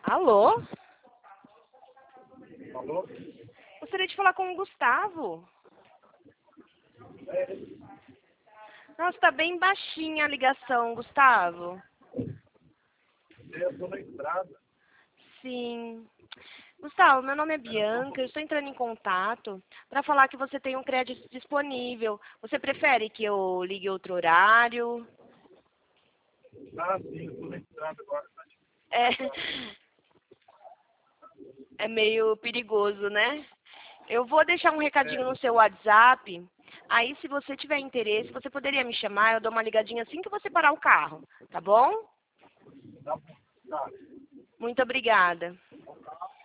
Alô? Alô? Gostaria de falar com o Gustavo. Nossa, tá bem baixinha a ligação, Gustavo. Eu tô na estrada. Sim. Gustavo, meu nome é Bianca, eu estou entrando em contato para falar que você tem um crédito disponível. Você prefere que eu ligue outro horário? Ah, sim, eu tô na estrada agora. É, é meio perigoso, né? Eu vou deixar um recadinho no seu WhatsApp. Aí, se você tiver interesse, você poderia me chamar. Eu dou uma ligadinha assim que você parar o carro, tá bom? Tá bom. Tá. Muito obrigada.